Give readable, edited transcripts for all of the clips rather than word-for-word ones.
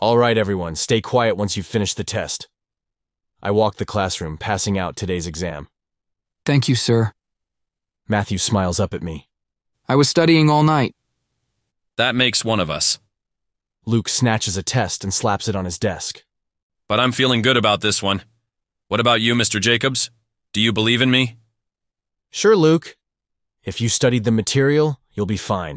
All right, everyone, stay quiet once you've finished the test. I walk the classroom, passing out today's exam. Thank you, sir. Matthew smiles up at me. I was studying all night. That makes one of us. Luke snatches a test and slaps it on his desk. But I'm feeling good about this one. What about you, Mr. Jacobs? Do you believe in me? Sure, Luke. If you studied the material, you'll be fine.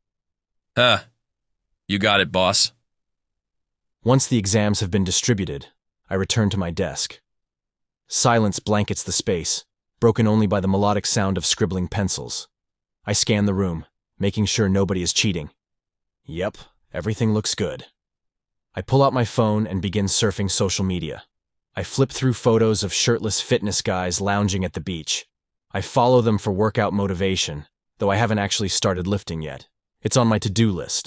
You got it, boss. Once the exams have been distributed, I return to my desk. Silence blankets the space, broken only by the melodic sound of scribbling pencils. I scan the room, making sure nobody is cheating. Yep, everything looks good. I pull out my phone and begin surfing social media. I flip through photos of shirtless fitness guys lounging at the beach. I follow them for workout motivation, though I haven't actually started lifting yet. It's on my to-do list.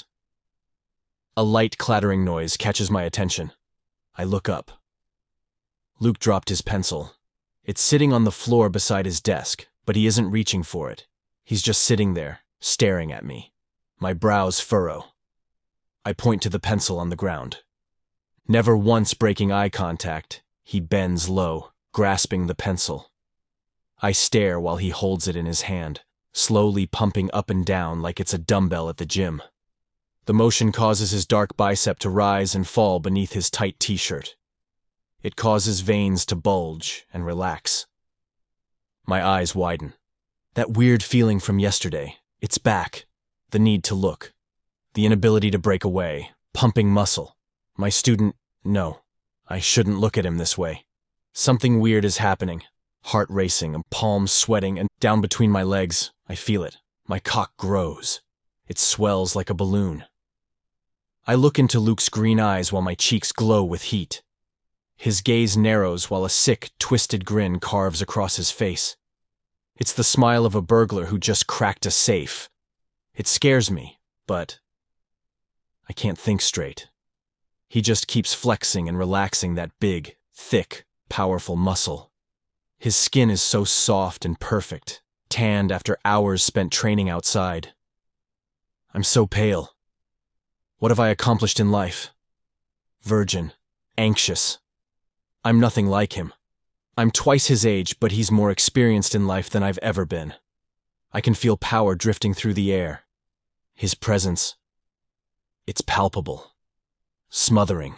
A light clattering noise catches my attention. I look up. Luke dropped his pencil. It's sitting on the floor beside his desk, but he isn't reaching for it. He's just sitting there, staring at me. My brows furrow. I point to the pencil on the ground. Never once breaking eye contact, he bends low, grasping the pencil. I stare while he holds it in his hand, slowly pumping up and down like it's a dumbbell at the gym. The motion causes his dark bicep to rise and fall beneath his tight t-shirt. It causes veins to bulge and relax. My eyes widen. That weird feeling from yesterday, it's back. The need to look. The inability to break away, pumping muscle. My student, no, I shouldn't look at him this way. Something weird is happening. Heart racing, palms sweating, and down between my legs, I feel it. My cock grows. It swells like a balloon. I look into Luke's green eyes while my cheeks glow with heat. His gaze narrows while a sick, twisted grin carves across his face. It's the smile of a burglar who just cracked a safe. It scares me, but I can't think straight. He just keeps flexing and relaxing that big, thick, powerful muscle. His skin is so soft and perfect, tanned after hours spent training outside. I'm so pale. What have I accomplished in life? Virgin, anxious. I'm nothing like him. I'm twice his age, but he's more experienced in life than I've ever been. I can feel power drifting through the air. His presence, it's palpable, smothering.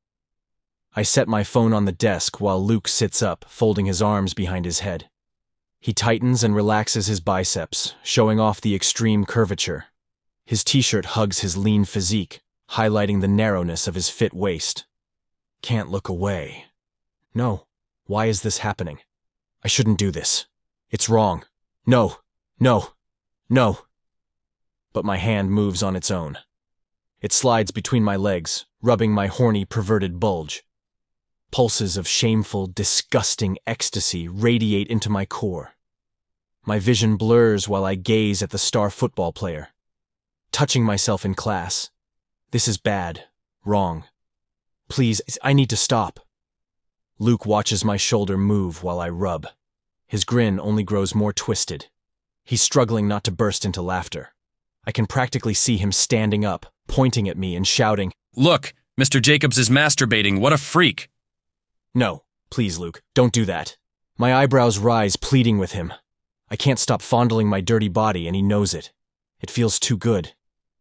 I set my phone on the desk while Luke sits up, folding his arms behind his head. He tightens and relaxes his biceps, showing off the extreme curvature. His t-shirt hugs his lean physique, highlighting the narrowness of his fit waist. Can't look away. No, why is this happening? I shouldn't do this. It's wrong. No, no, no. But my hand moves on its own. It slides between my legs, rubbing my horny, perverted bulge. Pulses of shameful, disgusting ecstasy radiate into my core. My vision blurs while I gaze at the star football player. Touching myself in class. This is bad, wrong. Please, I need to stop. Luke watches my shoulder move while I rub. His grin only grows more twisted. He's struggling not to burst into laughter. I can practically see him standing up, pointing at me and shouting, Look, Mr. Jacobs is masturbating. What a freak. No, please, Luke, don't do that. My eyebrows rise, pleading with him. I can't stop fondling my dirty body, and he knows it. It feels too good.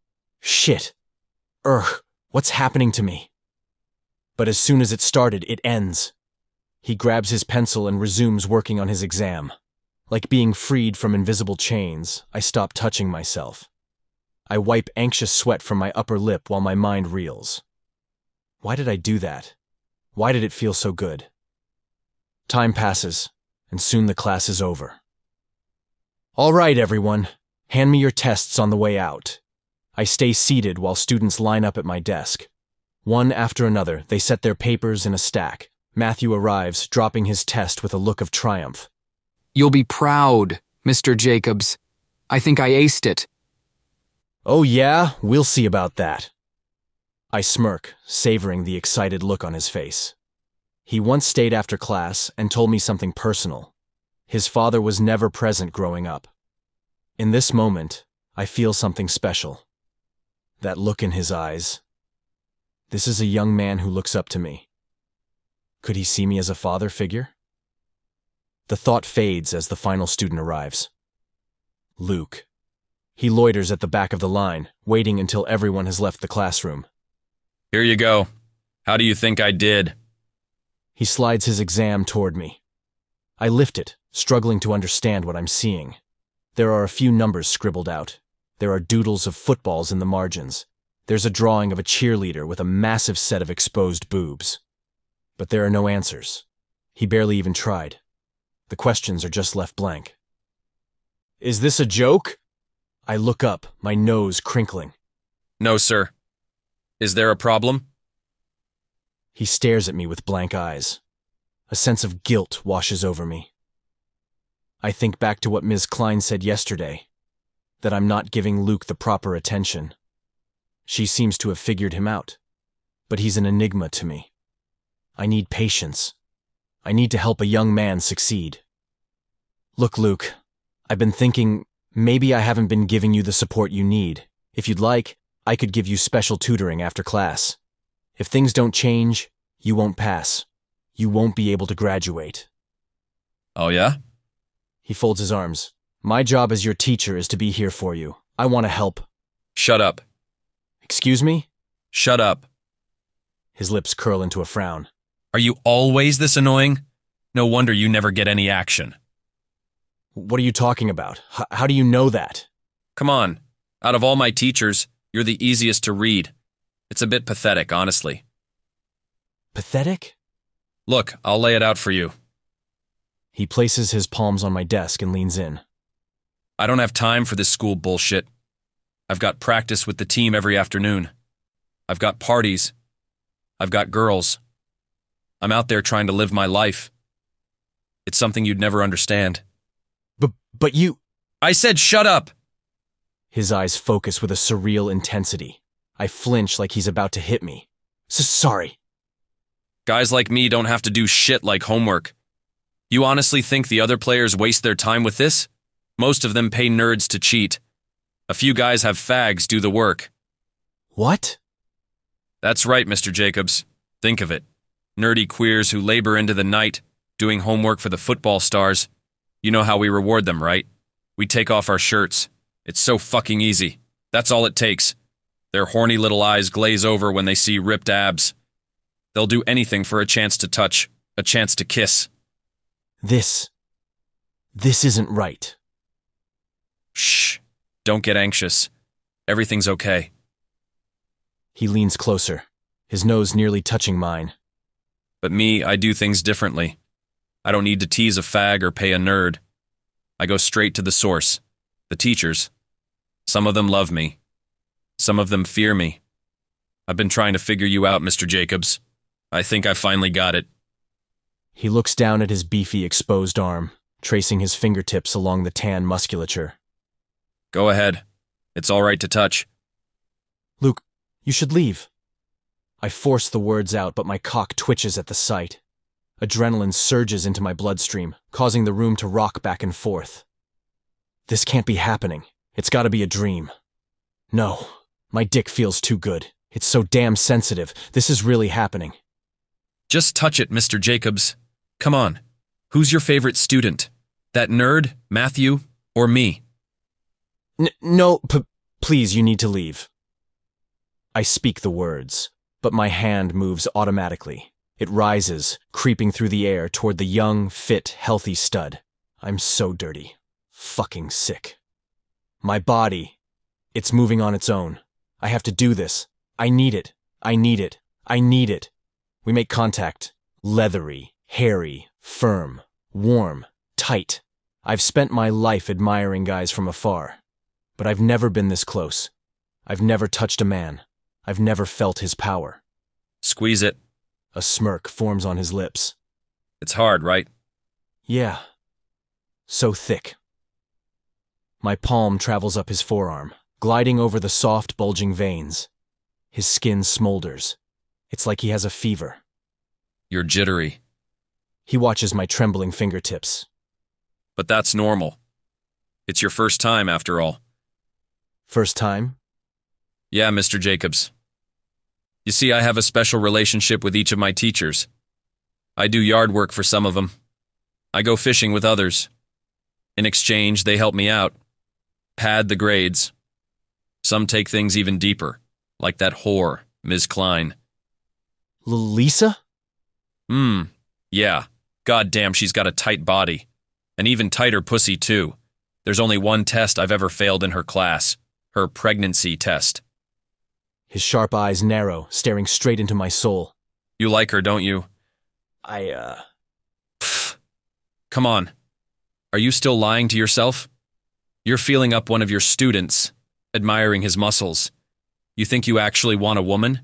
Shit. What's happening to me? But as soon as it started, it ends. He grabs his pencil and resumes working on his exam. Like being freed from invisible chains, I stop touching myself. I wipe anxious sweat from my upper lip while my mind reels. Why did I do that? Why did it feel so good? Time passes, and soon the class is over. All right, everyone. Hand me your tests on the way out. I stay seated while students line up at my desk. One after another, they set their papers in a stack. Matthew arrives, dropping his test with a look of triumph. You'll be proud, Mr. Jacobs. I think I aced it. Oh yeah? We'll see about that. I smirk, savoring the excited look on his face. He once stayed after class and told me something personal. His father was never present growing up. In this moment, I feel something special. That look in his eyes. This is a young man who looks up to me. Could he see me as a father figure? The thought fades as the final student arrives. Luke. He loiters at the back of the line, waiting until everyone has left the classroom. Here you go. How do you think I did? He slides his exam toward me. I lift it, struggling to understand what I'm seeing. There are a few numbers scribbled out. There are doodles of footballs in the margins. There's a drawing of a cheerleader with a massive set of exposed boobs. But there are no answers. He barely even tried. The questions are just left blank. Is this a joke? I look up, my nose crinkling. No, sir. Is there a problem? He stares at me with blank eyes. A sense of guilt washes over me. I think back to what Ms. Klein said yesterday, that I'm not giving Luke the proper attention. She seems to have figured him out, but he's an enigma to me. I need patience. I need to help a young man succeed. Look, Luke, I've been thinking maybe I haven't been giving you the support you need. If you'd like, I could give you special tutoring after class. If things don't change, you won't pass. You won't be able to graduate. Oh, yeah? He folds his arms. My job as your teacher is to be here for you. I want to help. Shut up. Excuse me? Shut up. His lips curl into a frown. Are you always this annoying? No wonder you never get any action. What are you talking about? How do you know that? Come on. Out of all my teachers, you're the easiest to read. It's a bit pathetic, honestly. Pathetic? Look, I'll lay it out for you. He places his palms on my desk and leans in. I don't have time for this school bullshit. I've got practice with the team every afternoon. I've got parties. I've got girls. I'm out there trying to live my life. It's something you'd never understand. But you... I said shut up! His eyes focus with a surreal intensity. I flinch like he's about to hit me. Sorry. Guys like me don't have to do shit like homework. You honestly think the other players waste their time with this? Most of them pay nerds to cheat. A few guys have fags do the work. What? That's right, Mr. Jacobs. Think of it. Nerdy queers who labor into the night, doing homework for the football stars. You know how we reward them, right? We take off our shirts. It's so fucking easy. That's all it takes. Their horny little eyes glaze over when they see ripped abs. They'll do anything for a chance to touch, a chance to kiss. This isn't right. Shh. Don't get anxious. Everything's okay. He leans closer, his nose nearly touching mine. But me, I do things differently. I don't need to tease a fag or pay a nerd. I go straight to the source, the teachers. Some of them love me. Some of them fear me. I've been trying to figure you out, Mr. Jacobs. I think I finally got it. He looks down at his beefy, exposed arm, tracing his fingertips along the tan musculature. Go ahead. It's all right to touch. Luke, you should leave. I force the words out, but my cock twitches at the sight. Adrenaline surges into my bloodstream, causing the room to rock back and forth. This can't be happening. It's gotta be a dream. No, my dick feels too good. It's so damn sensitive. This is really happening. Just touch it, Mr. Jacobs. Come on. Who's your favorite student? That nerd, Matthew, or me? No, please, you need to leave. I speak the words, but my hand moves automatically. It rises, creeping through the air toward the young, fit, healthy stud. I'm so dirty. Fucking sick. My body, it's moving on its own. I have to do this. I need it. I need it. I need it. We make contact. Leathery, hairy, firm, warm, tight. I've spent my life admiring guys from afar, but I've never been this close. I've never touched a man. I've never felt his power. Squeeze it. A smirk forms on his lips. It's hard, right? Yeah. So thick. My palm travels up his forearm, gliding over the soft, bulging veins. His skin smolders. It's like he has a fever. You're jittery. He watches my trembling fingertips. But that's normal. It's your first time, after all. First time? Yeah, Mr. Jacobs. You see, I have a special relationship with each of my teachers. I do yard work for some of them. I go fishing with others. In exchange, they help me out, pad the grades. Some take things even deeper, like that whore, Ms. Klein. Lisa? Yeah. God damn, she's got a tight body. An even tighter pussy, too. There's only one test I've ever failed in her class. Her pregnancy test. His sharp eyes narrow, staring straight into my soul. You like her, don't you? Pfft. Come on. Are you still lying to yourself? You're feeling up one of your students, admiring his muscles. You think you actually want a woman?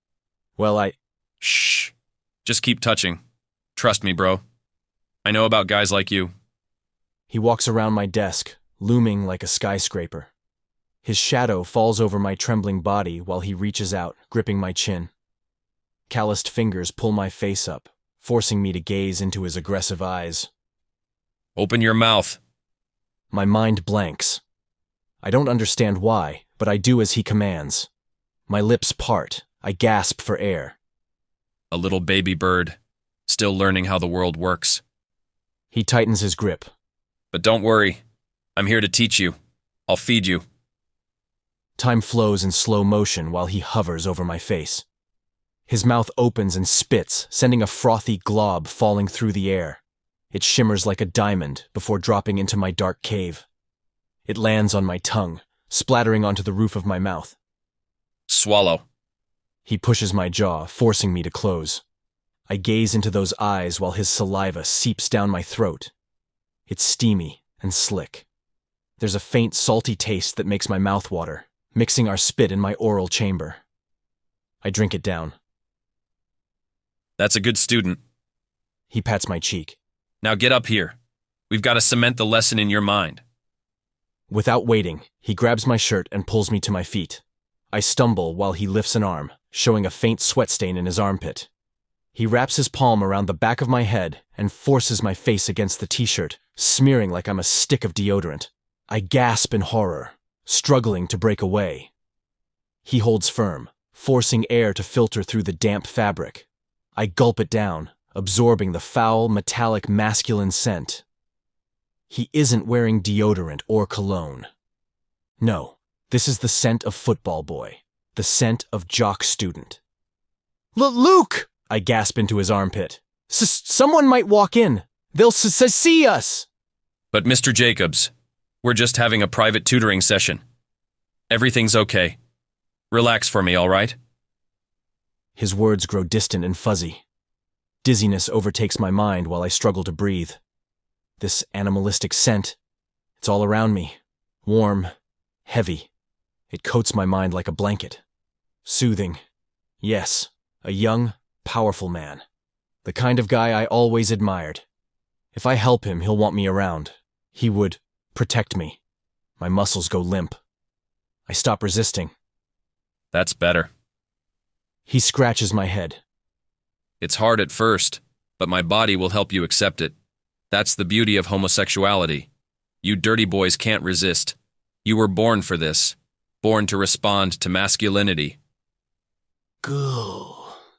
Well, Shh. Just keep touching. Trust me, bro. I know about guys like you. He walks around my desk, looming like a skyscraper. His shadow falls over my trembling body while he reaches out, gripping my chin. Calloused fingers pull my face up, forcing me to gaze into his aggressive eyes. Open your mouth. My mind blanks. I don't understand why, but I do as he commands. My lips part. I gasp for air. A little baby bird, still learning how the world works. He tightens his grip. But don't worry. I'm here to teach you. I'll feed you. Time flows in slow motion while he hovers over my face. His mouth opens and spits, sending a frothy glob falling through the air. It shimmers like a diamond before dropping into my dark cave. It lands on my tongue, splattering onto the roof of my mouth. Swallow. He pushes my jaw, forcing me to close. I gaze into those eyes while his saliva seeps down my throat. It's steamy and slick. There's a faint, salty taste that makes my mouth water, mixing our spit in my oral chamber. I drink it down. That's a good student. He pats my cheek. Now get up here. We've got to cement the lesson in your mind. Without waiting, he grabs my shirt and pulls me to my feet. I stumble while he lifts an arm, showing a faint sweat stain in his armpit. He wraps his palm around the back of my head and forces my face against the t-shirt, smearing like I'm a stick of deodorant. I gasp in horror, struggling to break away. He holds firm, forcing air to filter through the damp fabric. I gulp it down, absorbing the foul, metallic, masculine scent. He isn't wearing deodorant or cologne. No, this is the scent of football boy, the scent of jock student. Luke! I gasp into his armpit. Someone might walk in. They'll see us. But Mr. Jacobs, we're just having a private tutoring session. Everything's okay. Relax for me, all right? His words grow distant and fuzzy. Dizziness overtakes my mind while I struggle to breathe. This animalistic scent, it's all around me. Warm, heavy. It coats my mind like a blanket. Soothing. Yes, a young, powerful man. The kind of guy I always admired. If I help him, he'll want me around. He would protect me. My muscles go limp. I stop resisting. That's better. He scratches my head. It's hard at first, but my body will help you accept it. That's the beauty of homosexuality. You dirty boys can't resist. You were born for this. Born to respond to masculinity. Goo.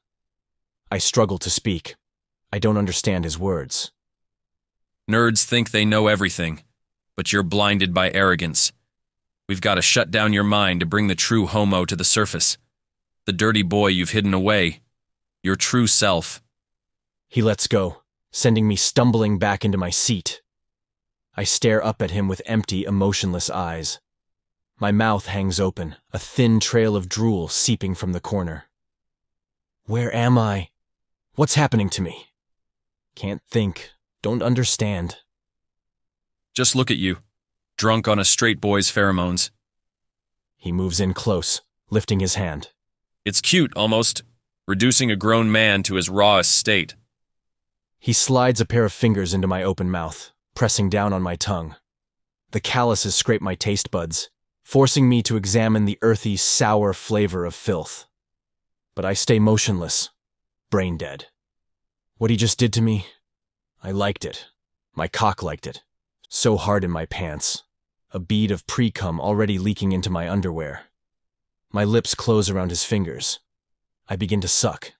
I struggle to speak. I don't understand his words. Nerds think they know everything, but you're blinded by arrogance. We've got to shut down your mind to bring the true homo to the surface. The dirty boy you've hidden away. Your true self. He lets go, sending me stumbling back into my seat. I stare up at him with empty, emotionless eyes. My mouth hangs open, a thin trail of drool seeping from the corner. Where am I? What's happening to me? Can't think. Don't understand. Just look at you, drunk on a straight boy's pheromones. He moves in close, lifting his hand. It's cute, almost, reducing a grown man to his rawest state. He slides a pair of fingers into my open mouth, pressing down on my tongue. The calluses scrape my taste buds, forcing me to examine the earthy, sour flavor of filth. But I stay motionless, brain dead. What he just did to me, I liked it. My cock liked it. So hard in my pants. A bead of pre-cum already leaking into my underwear. My lips close around his fingers. I begin to suck.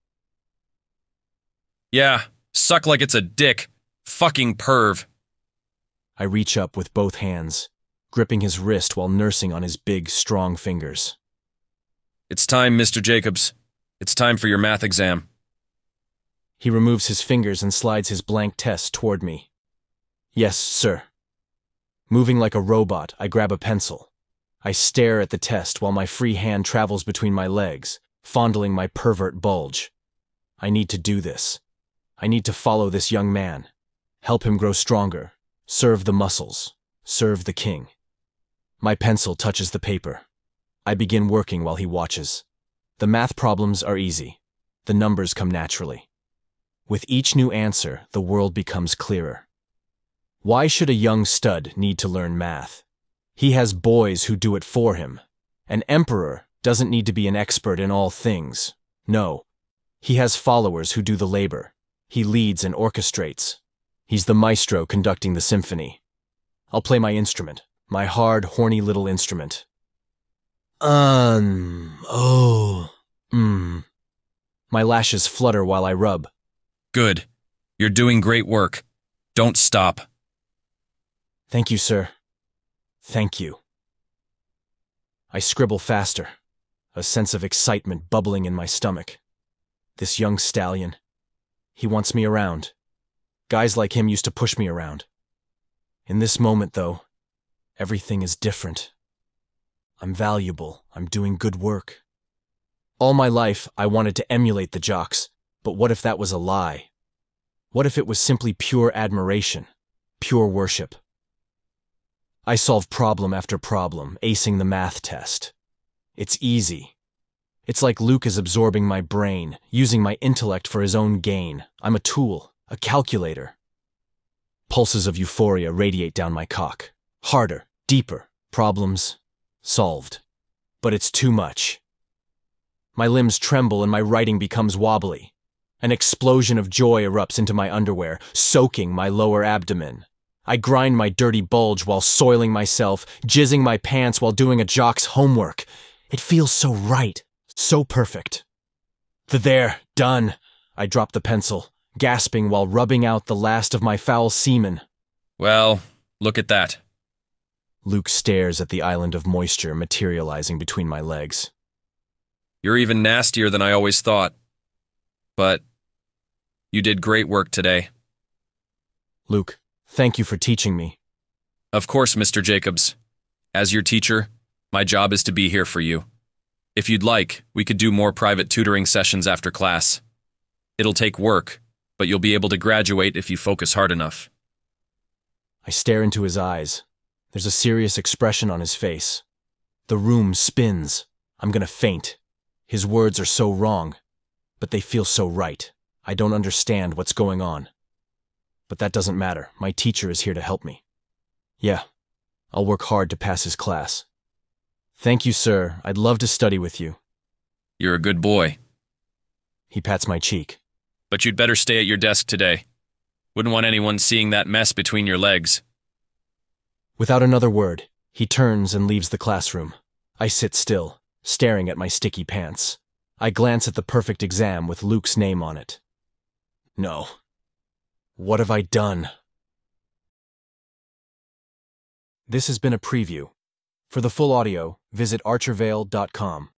Yeah, suck like it's a dick. Fucking perv. I reach up with both hands, gripping his wrist while nursing on his big, strong fingers. It's time, Mr. Jacobs. It's time for your math exam. He removes his fingers and slides his blank test toward me. Yes, sir. Moving like a robot, I grab a pencil. I stare at the test while my free hand travels between my legs, fondling my pervert bulge. I need to do this. I need to follow this young man. Help him grow stronger. Serve the muscles. Serve the king. My pencil touches the paper. I begin working while he watches. The math problems are easy. The numbers come naturally. With each new answer, the world becomes clearer. Why should a young stud need to learn math? He has boys who do it for him. An emperor doesn't need to be an expert in all things. No. He has followers who do the labor. He leads and orchestrates. He's the maestro conducting the symphony. I'll play my instrument, my hard, horny little instrument. My lashes flutter while I rub. Good. You're doing great work. Don't stop. Thank you, sir. Thank you. I scribble faster, a sense of excitement bubbling in my stomach. This young stallion, he wants me around. Guys like him used to push me around. In this moment, though, everything is different. I'm valuable. I'm doing good work. All my life, I wanted to emulate the jocks, but what if that was a lie? What if it was simply pure admiration, pure worship? I solve problem after problem, acing the math test. It's easy. It's like Luke is absorbing my brain, using my intellect for his own gain. I'm a tool, a calculator. Pulses of euphoria radiate down my cock. Harder, deeper, problems solved. But it's too much. My limbs tremble and my writing becomes wobbly. An explosion of joy erupts into my underwear, soaking my lower abdomen. I grind my dirty bulge while soiling myself, jizzing my pants while doing a jock's homework. It feels so right, so perfect. There, done. I drop the pencil, gasping while rubbing out the last of my foul semen. Well, look at that. Luke stares at the island of moisture materializing between my legs. You're even nastier than I always thought. But you did great work today. Luke, thank you for teaching me. Of course, Mr. Jacobs. As your teacher, my job is to be here for you. If you'd like, we could do more private tutoring sessions after class. It'll take work, but you'll be able to graduate if you focus hard enough. I stare into his eyes. There's a serious expression on his face. The room spins. I'm gonna faint. His words are so wrong, but they feel so right. I don't understand what's going on. But that doesn't matter. My teacher is here to help me. Yeah, I'll work hard to pass his class. Thank you, sir. I'd love to study with you. You're a good boy. He pats my cheek. But you'd better stay at your desk today. Wouldn't want anyone seeing that mess between your legs. Without another word, he turns and leaves the classroom. I sit still, staring at my sticky pants. I glance at the perfect exam with Luke's name on it. No. What have I done? This has been a preview. For the full audio, visit archervale.com.